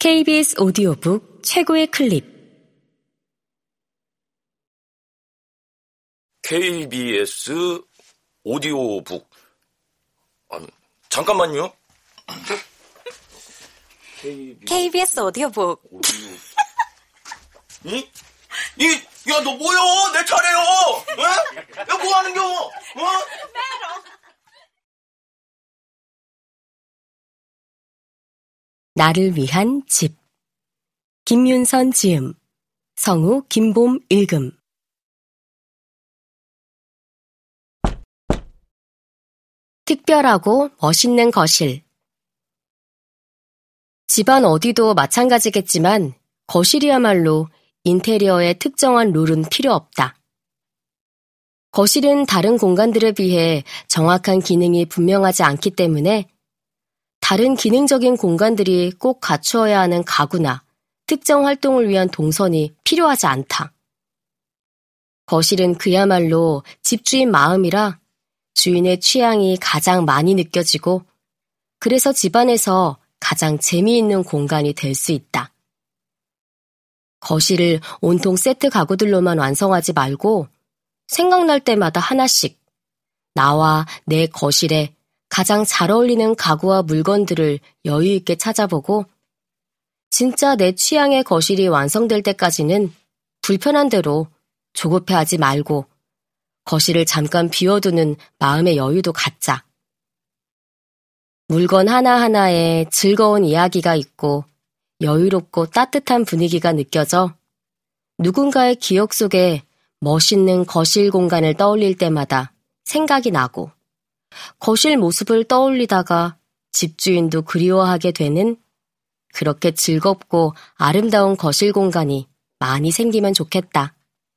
KBS 오디오북 최고의 클립. KBS 오디오북. 잠깐만요. KBS 오디오북. 야, 너 뭐야? 내 차례요. 야, 뭐 하는겨? 나를 위한 집. 김윤선 지음, 성우 김봄 읽음. 특별하고 멋있는 거실. 집안 어디도 마찬가지겠지만 거실이야말로 인테리어에 특정한 룰은 필요 없다. 거실은 다른 공간들에 비해 정확한 기능이 분명하지 않기 때문에 다른 기능적인 공간들이 꼭 갖추어야 하는 가구나 특정 활동을 위한 동선이 필요하지 않다. 거실은 그야말로 집주인 마음이라 주인의 취향이 가장 많이 느껴지고 그래서 집안에서 가장 재미있는 공간이 될 수 있다. 거실을 온통 세트 가구들로만 완성하지 말고 생각날 때마다 하나씩 나와 내 거실에 가장 잘 어울리는 가구와 물건들을 여유 있게 찾아보고 진짜 내 취향의 거실이 완성될 때까지는 불편한 대로 조급해하지 말고 거실을 잠깐 비워두는 마음의 여유도 갖자. 물건 하나하나에 즐거운 이야기가 있고 여유롭고 따뜻한 분위기가 느껴져 누군가의 기억 속에 멋있는 거실 공간을 떠올릴 때마다 생각이 나고 거실 모습을 떠올리다가 집주인도 그리워하게 되는 그렇게 즐겁고 아름다운 거실 공간이 많이 생기면 좋겠다.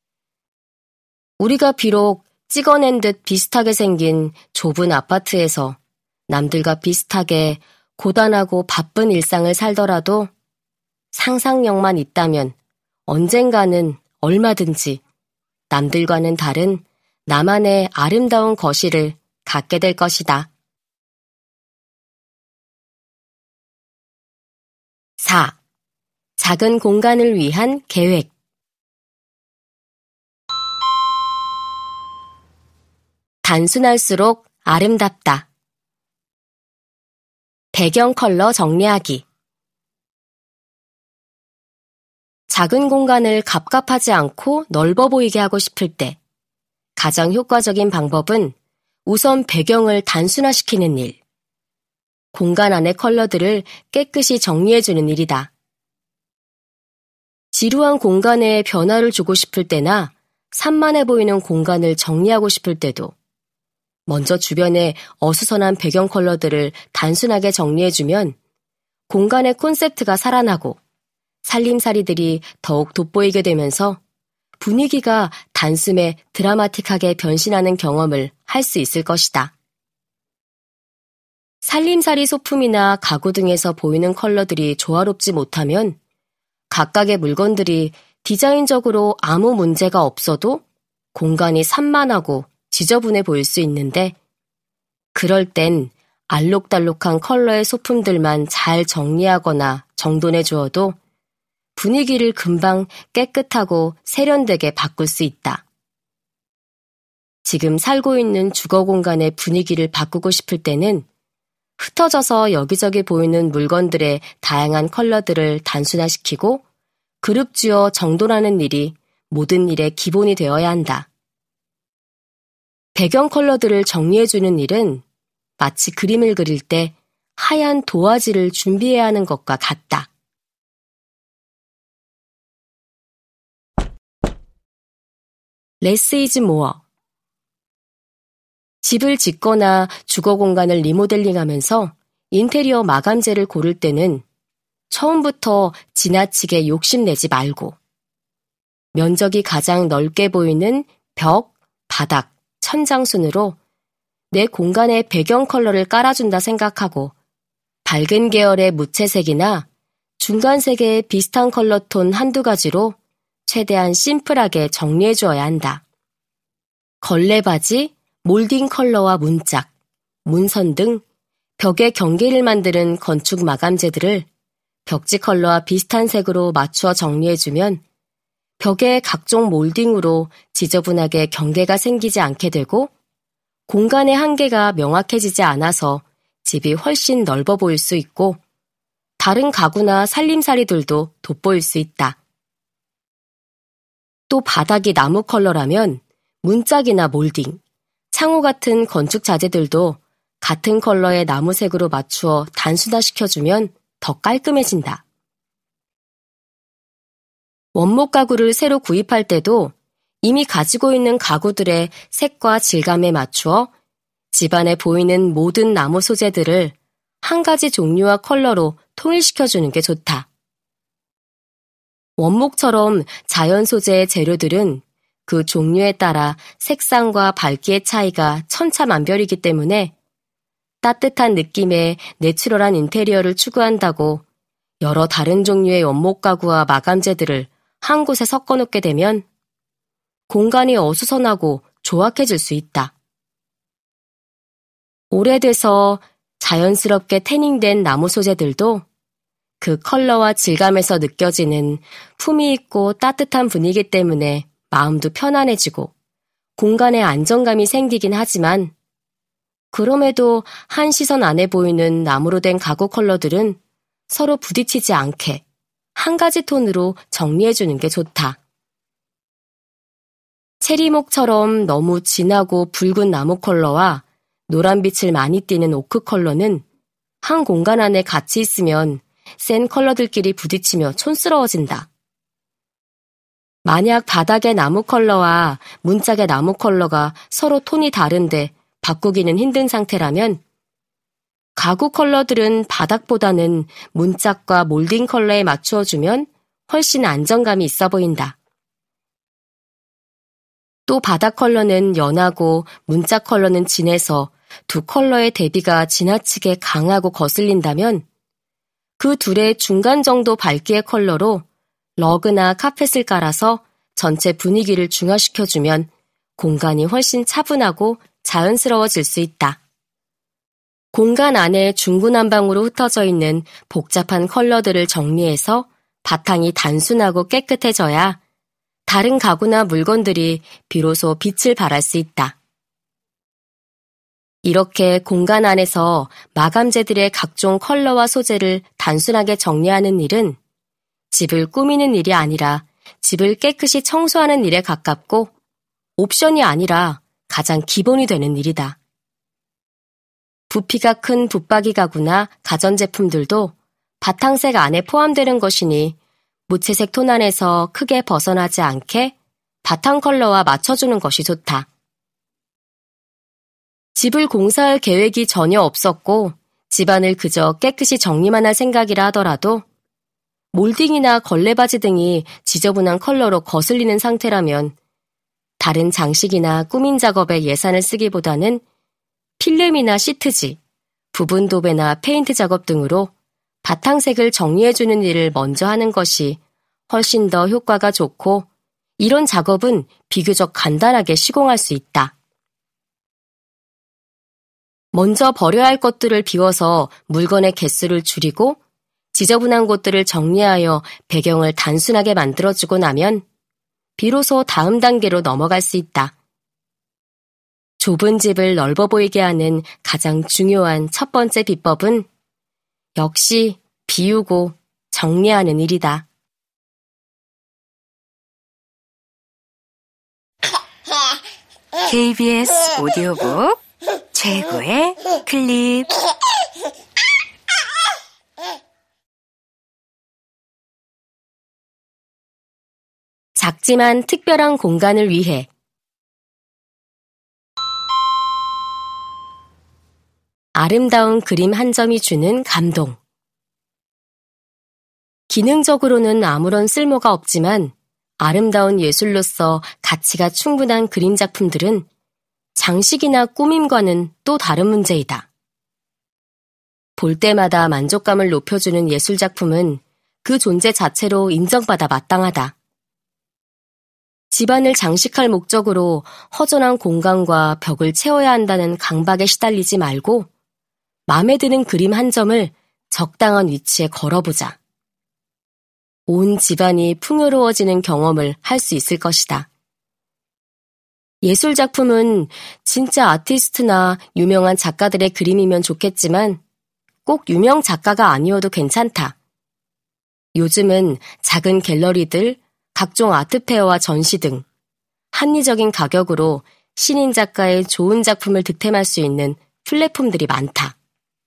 우리가 비록 찍어낸 듯 비슷하게 생긴 좁은 아파트에서 남들과 비슷하게 고단하고 바쁜 일상을 살더라도 상상력만 있다면 언젠가는 얼마든지 남들과는 다른 나만의 아름다운 거실을 갖게 될 것이다. 4. 작은 공간을 위한 계획. 단순할수록 아름답다. 배경 컬러 정리하기. 작은 공간을 갑갑하지 않고 넓어 보이게 하고 싶을 때 가장 효과적인 방법은 우선 배경을 단순화시키는 일. 공간 안의 컬러들을 깨끗이 정리해주는 일이다. 지루한 공간에 변화를 주고 싶을 때나 산만해 보이는 공간을 정리하고 싶을 때도 먼저 주변에 어수선한 배경 컬러들을 단순하게 정리해주면 공간의 콘셉트가 살아나고 살림살이들이 더욱 돋보이게 되면서 분위기가 단숨에 드라마틱하게 변신하는 경험을 할 수 있을 것이다. 살림살이 소품이나 가구 등에서 보이는 컬러들이 조화롭지 못하면 각각의 물건들이 디자인적으로 아무 문제가 없어도 공간이 산만하고 지저분해 보일 수 있는데 그럴 땐 알록달록한 컬러의 소품들만 잘 정리하거나 정돈해 주어도 분위기를 금방 깨끗하고 세련되게 바꿀 수 있다. 지금 살고 있는 주거 공간의 분위기를 바꾸고 싶을 때는 흩어져서 여기저기 보이는 물건들의 다양한 컬러들을 단순화시키고 그룹 지어 정돈하는 일이 모든 일의 기본이 되어야 한다. 배경 컬러들을 정리해주는 일은 마치 그림을 그릴 때 하얀 도화지를 준비해야 하는 것과 같다. Less is more. 집을 짓거나 주거 공간을 리모델링하면서 인테리어 마감재를 고를 때는 처음부터 지나치게 욕심내지 말고 면적이 가장 넓게 보이는 벽, 바닥, 천장 순으로 내 공간의 배경 컬러를 깔아준다 생각하고 밝은 계열의 무채색이나 중간색의 비슷한 컬러 톤 한두 가지로 최대한 심플하게 정리해 주어야 한다. 걸레바지, 몰딩 컬러와 문짝, 문선 등 벽에 경계를 만드는 건축 마감재들을 벽지 컬러와 비슷한 색으로 맞추어 정리해주면 벽에 각종 몰딩으로 지저분하게 경계가 생기지 않게 되고 공간의 한계가 명확해지지 않아서 집이 훨씬 넓어 보일 수 있고 다른 가구나 살림살이들도 돋보일 수 있다. 또 바닥이 나무 컬러라면 문짝이나 몰딩, 창호 같은 건축 자재들도 같은 컬러의 나무색으로 맞추어 단순화시켜주면 더 깔끔해진다. 원목 가구를 새로 구입할 때도 이미 가지고 있는 가구들의 색과 질감에 맞추어 집안에 보이는 모든 나무 소재들을 한 가지 종류와 컬러로 통일시켜주는 게 좋다. 원목처럼 자연 소재의 재료들은 그 종류에 따라 색상과 밝기의 차이가 천차만별이기 때문에 따뜻한 느낌의 내추럴한 인테리어를 추구한다고 여러 다른 종류의 원목 가구와 마감재들을 한 곳에 섞어놓게 되면 공간이 어수선하고 조악해질 수 있다. 오래돼서 자연스럽게 태닝된 나무 소재들도 그 컬러와 질감에서 느껴지는 품위 있고 따뜻한 분위기 때문에 마음도 편안해지고 공간에 안정감이 생기긴 하지만 그럼에도 한 시선 안에 보이는 나무로 된 가구 컬러들은 서로 부딪히지 않게 한 가지 톤으로 정리해주는 게 좋다. 체리목처럼 너무 진하고 붉은 나무 컬러와 노란빛을 많이 띠는 오크 컬러는 한 공간 안에 같이 있으면 센 컬러들끼리 부딪히며 촌스러워진다. 만약 바닥의 나무 컬러와 문짝의 나무 컬러가 서로 톤이 다른데 바꾸기는 힘든 상태라면 가구 컬러들은 바닥보다는 문짝과 몰딩 컬러에 맞추어주면 훨씬 안정감이 있어 보인다. 또 바닥 컬러는 연하고 문짝 컬러는 진해서 두 컬러의 대비가 지나치게 강하고 거슬린다면 그 둘의 중간 정도 밝기의 컬러로 러그나 카펫을 깔아서 전체 분위기를 중화시켜주면 공간이 훨씬 차분하고 자연스러워질 수 있다. 공간 안에 중구난방으로 흩어져 있는 복잡한 컬러들을 정리해서 바탕이 단순하고 깨끗해져야 다른 가구나 물건들이 비로소 빛을 발할 수 있다. 이렇게 공간 안에서 마감재들의 각종 컬러와 소재를 단순하게 정리하는 일은 집을 꾸미는 일이 아니라 집을 깨끗이 청소하는 일에 가깝고 옵션이 아니라 가장 기본이 되는 일이다. 부피가 큰 붙박이 가구나 가전제품들도 바탕색 안에 포함되는 것이니 무채색 톤 안에서 크게 벗어나지 않게 바탕 컬러와 맞춰주는 것이 좋다. 집을 공사할 계획이 전혀 없었고 집안을 그저 깨끗이 정리만 할 생각이라 하더라도 몰딩이나 걸레바지 등이 지저분한 컬러로 거슬리는 상태라면 다른 장식이나 꾸민 작업에 예산을 쓰기보다는 필름이나 시트지, 부분 도배나 페인트 작업 등으로 바탕색을 정리해주는 일을 먼저 하는 것이 훨씬 더 효과가 좋고 이런 작업은 비교적 간단하게 시공할 수 있다. 먼저 버려야 할 것들을 비워서 물건의 개수를 줄이고 지저분한 곳들을 정리하여 배경을 단순하게 만들어주고 나면 비로소 다음 단계로 넘어갈 수 있다. 좁은 집을 넓어 보이게 하는 가장 중요한 첫 번째 비법은 역시 비우고 정리하는 일이다. KBS 오디오북 최고의 클립. 작지만 특별한 공간을 위해 아름다운 그림 한 점이 주는 감동. 기능적으로는 아무런 쓸모가 없지만 아름다운 예술로서 가치가 충분한 그림 작품들은 장식이나 꾸밈과는 또 다른 문제이다. 볼 때마다 만족감을 높여주는 예술 작품은 그 존재 자체로 인정받아 마땅하다. 집안을 장식할 목적으로 허전한 공간과 벽을 채워야 한다는 강박에 시달리지 말고 마음에 드는 그림 한 점을 적당한 위치에 걸어보자. 온 집안이 풍요로워지는 경험을 할 수 있을 것이다. 예술 작품은 진짜 아티스트나 유명한 작가들의 그림이면 좋겠지만 꼭 유명 작가가 아니어도 괜찮다. 요즘은 작은 갤러리들, 각종 아트페어와 전시 등 합리적인 가격으로 신인 작가의 좋은 작품을 득템할 수 있는 플랫폼들이 많다.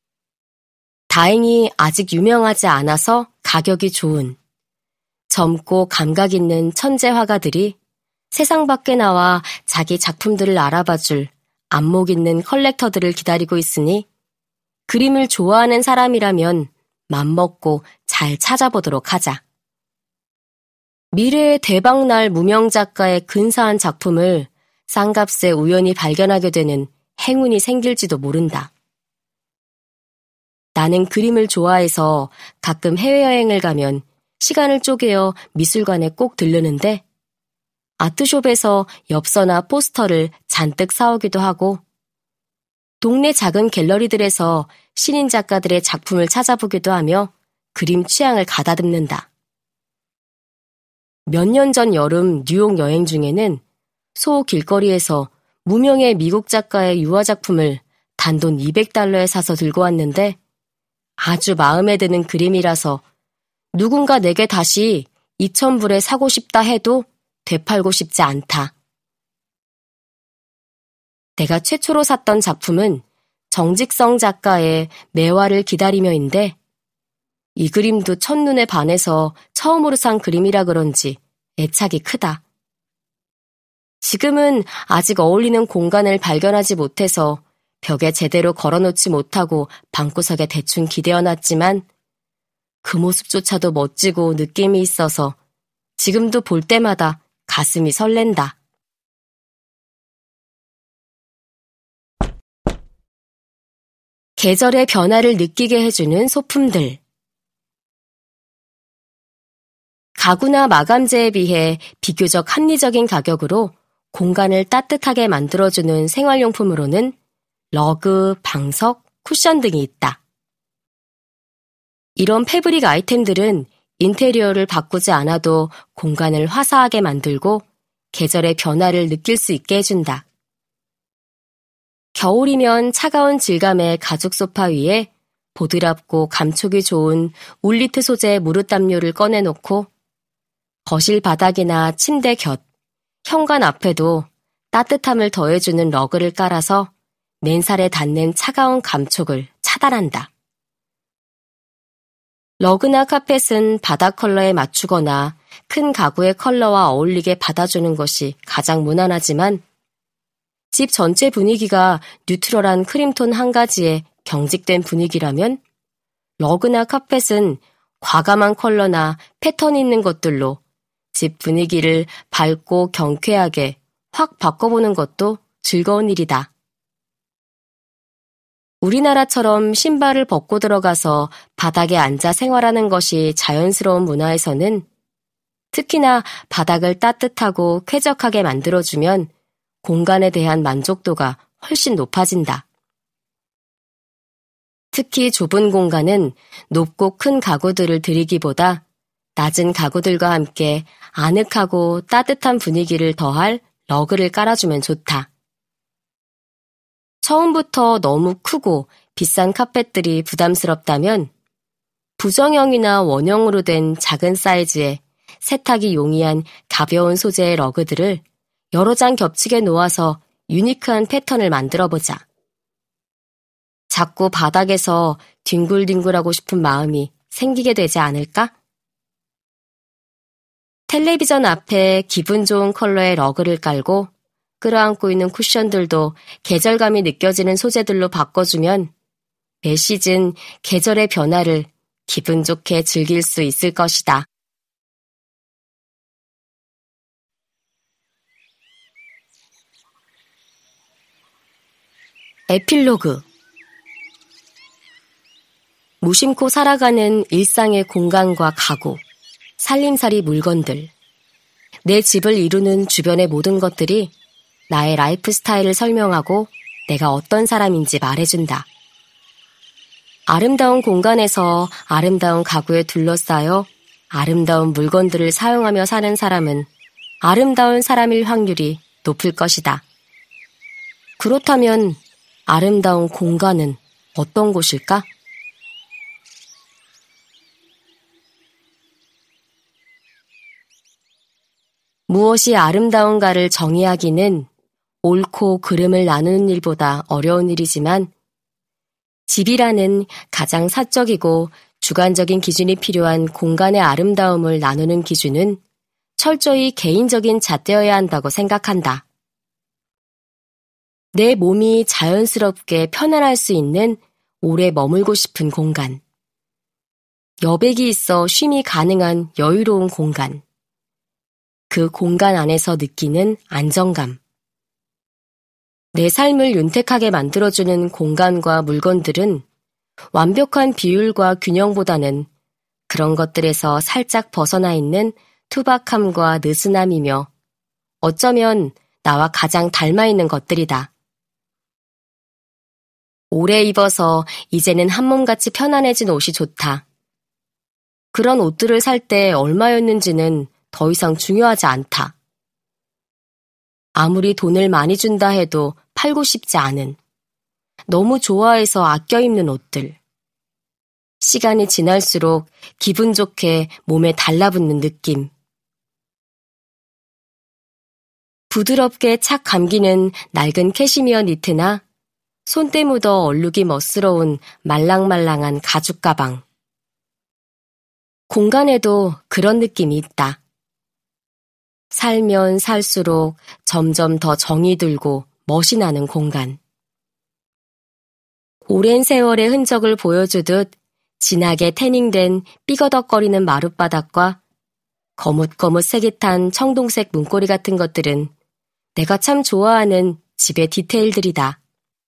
다행히 아직 유명하지 않아서 가격이 좋은, 젊고 감각 있는 천재 화가들이 세상 밖에 나와 자기 작품들을 알아봐줄 안목 있는 컬렉터들을 기다리고 있으니 그림을 좋아하는 사람이라면 맘먹고 잘 찾아보도록 하자. 미래의 대박날 무명 작가의 근사한 작품을 싼값에 우연히 발견하게 되는 행운이 생길지도 모른다. 나는 그림을 좋아해서 가끔 해외여행을 가면 시간을 쪼개어 미술관에 꼭 들르는데 아트숍에서 엽서나 포스터를 잔뜩 사오기도 하고 동네 작은 갤러리들에서 신인 작가들의 작품을 찾아보기도 하며 그림 취향을 가다듬는다. 몇 년 전 여름 뉴욕 여행 중에는 소 길거리에서 무명의 미국 작가의 유화 작품을 단돈 $200에 사서 들고 왔는데 아주 마음에 드는 그림이라서 누군가 내게 다시 2,000불에 사고 싶다 해도 되팔고 싶지 않다. 내가 최초로 샀던 작품은 정직성 작가의 매화를 기다리며인데 이 그림도 첫눈에 반해서 처음으로 산 그림이라 그런지 애착이 크다. 지금은 아직 어울리는 공간을 발견하지 못해서 벽에 제대로 걸어놓지 못하고 방구석에 대충 기대어놨지만 그 모습조차도 멋지고 느낌이 있어서 지금도 볼 때마다 가슴이 설렌다. 계절의 변화를 느끼게 해주는 소품들. 가구나 마감재에 비해 비교적 합리적인 가격으로 공간을 따뜻하게 만들어주는 생활용품으로는 러그, 방석, 쿠션 등이 있다. 이런 패브릭 아이템들은 인테리어를 바꾸지 않아도 공간을 화사하게 만들고 계절의 변화를 느낄 수 있게 해준다. 겨울이면 차가운 질감의 가죽 소파 위에 보드랍고 감촉이 좋은 울리트 소재의 무릎 담요를 꺼내놓고 거실 바닥이나 침대 곁, 현관 앞에도 따뜻함을 더해주는 러그를 깔아서 맨살에 닿는 차가운 감촉을 차단한다. 러그나 카펫은 바닥 컬러에 맞추거나 큰 가구의 컬러와 어울리게 받아주는 것이 가장 무난하지만 집 전체 분위기가 뉴트럴한 크림톤 한 가지에 경직된 분위기라면 러그나 카펫은 과감한 컬러나 패턴 있는 것들로 집 분위기를 밝고 경쾌하게 확 바꿔보는 것도 즐거운 일이다. 우리나라처럼 신발을 벗고 들어가서 바닥에 앉아 생활하는 것이 자연스러운 문화에서는 특히나 바닥을 따뜻하고 쾌적하게 만들어주면 공간에 대한 만족도가 훨씬 높아진다. 특히 좁은 공간은 높고 큰 가구들을 들이기보다 낮은 가구들과 함께 아늑하고 따뜻한 분위기를 더할 러그를 깔아주면 좋다. 처음부터 너무 크고 비싼 카펫들이 부담스럽다면 부정형이나 원형으로 된 작은 사이즈의 세탁이 용이한 가벼운 소재의 러그들을 여러 장 겹치게 놓아서 유니크한 패턴을 만들어보자. 자꾸 바닥에서 뒹굴뒹굴하고 싶은 마음이 생기게 되지 않을까? 텔레비전 앞에 기분 좋은 컬러의 러그를 깔고 끌어안고 있는 쿠션들도 계절감이 느껴지는 소재들로 바꿔주면 매 시즌 계절의 변화를 기분 좋게 즐길 수 있을 것이다. 에필로그. 무심코 살아가는 일상의 공간과 가구, 살림살이 물건들, 내 집을 이루는 주변의 모든 것들이 나의 라이프 스타일을 설명하고 내가 어떤 사람인지 말해준다. 아름다운 공간에서 아름다운 가구에 둘러싸여 아름다운 물건들을 사용하며 사는 사람은 아름다운 사람일 확률이 높을 것이다. 그렇다면 아름다운 공간은 어떤 곳일까? 무엇이 아름다운가를 정의하기는 옳고 그름을 나누는 일보다 어려운 일이지만 집이라는 가장 사적이고 주관적인 기준이 필요한 공간의 아름다움을 나누는 기준은 철저히 개인적인 잣대여야 한다고 생각한다. 내 몸이 자연스럽게 편안할 수 있는 오래 머물고 싶은 공간. 여백이 있어 쉼이 가능한 여유로운 공간. 그 공간 안에서 느끼는 안정감. 내 삶을 윤택하게 만들어주는 공간과 물건들은 완벽한 비율과 균형보다는 그런 것들에서 살짝 벗어나 있는 투박함과 느슨함이며 어쩌면 나와 가장 닮아 있는 것들이다. 오래 입어서 이제는 한몸같이 편안해진 옷이 좋다. 그런 옷들을 살 때 얼마였는지는 더 이상 중요하지 않다. 아무리 돈을 많이 준다 해도 팔고 싶지 않은, 너무 좋아해서 아껴 입는 옷들. 시간이 지날수록 기분 좋게 몸에 달라붙는 느낌. 부드럽게 착 감기는 낡은 캐시미어 니트나 손때 묻어 얼룩이 멋스러운 말랑말랑한 가죽 가방. 공간에도 그런 느낌이 있다. 살면 살수록 점점 더 정이 들고 멋이 나는 공간. 오랜 세월의 흔적을 보여주듯 진하게 태닝된 삐거덕거리는 마룻바닥과 거뭇거뭇색이 탄 청동색 문고리 같은 것들은 내가 참 좋아하는 집의 디테일들이다.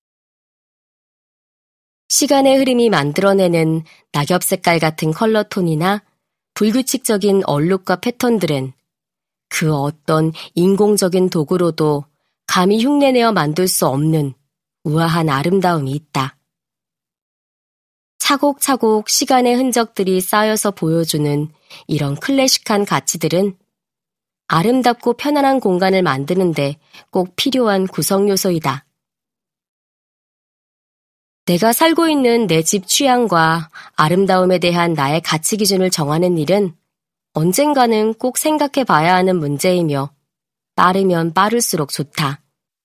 시간의 흐름이 만들어내는 낙엽 색깔 같은 컬러톤이나 불규칙적인 얼룩과 패턴들은 그 어떤 인공적인 도구로도 감히 흉내내어 만들 수 없는 우아한 아름다움이 있다. 차곡차곡 시간의 흔적들이 쌓여서 보여주는 이런 클래식한 가치들은 아름답고 편안한 공간을 만드는데 꼭 필요한 구성 요소이다. 내가 살고 있는 내 집 취향과 아름다움에 대한 나의 가치 기준을 정하는 일은 언젠가는 꼭 생각해 봐야 하는 문제이며 빠르면 빠를수록 좋다.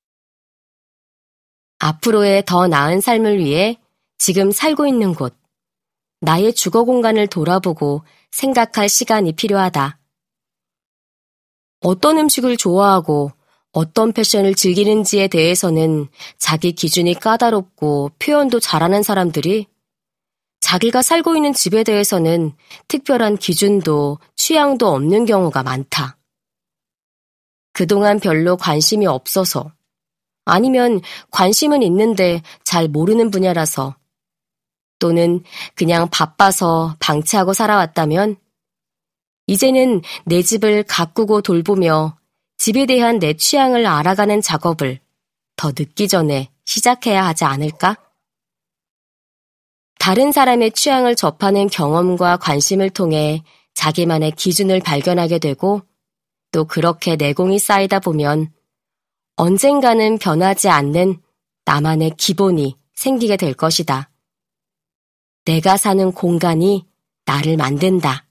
앞으로의 더 나은 삶을 위해 지금 살고 있는 곳, 나의 주거 공간을 돌아보고 생각할 시간이 필요하다. 어떤 음식을 좋아하고 어떤 패션을 즐기는지에 대해서는 자기 기준이 까다롭고 표현도 잘하는 사람들이 자기가 살고 있는 집에 대해서는 특별한 기준도 취향도 없는 경우가 많다. 그동안 별로 관심이 없어서 아니면 관심은 있는데 잘 모르는 분야라서 또는 그냥 바빠서 방치하고 살아왔다면 이제는 내 집을 가꾸고 돌보며 집에 대한 내 취향을 알아가는 작업을 더 늦기 전에 시작해야 하지 않을까? 다른 사람의 취향을 접하는 경험과 관심을 통해 자기만의 기준을 발견하게 되고 또 그렇게 내공이 쌓이다 보면 언젠가는 변하지 않는 나만의 기본이 생기게 될 것이다. 내가 사는 공간이 나를 만든다.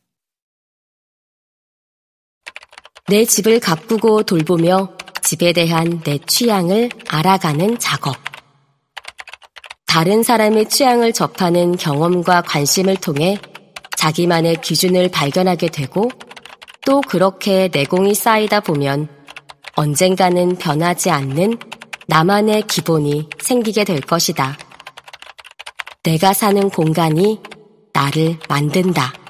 내 집을 가꾸고 돌보며 집에 대한 내 취향을 알아가는 작업. 다른 사람의 취향을 접하는 경험과 관심을 통해 자기만의 기준을 발견하게 되고 또 그렇게 내공이 쌓이다 보면 언젠가는 변하지 않는 나만의 기본이 생기게 될 것이다. 내가 사는 공간이 나를 만든다.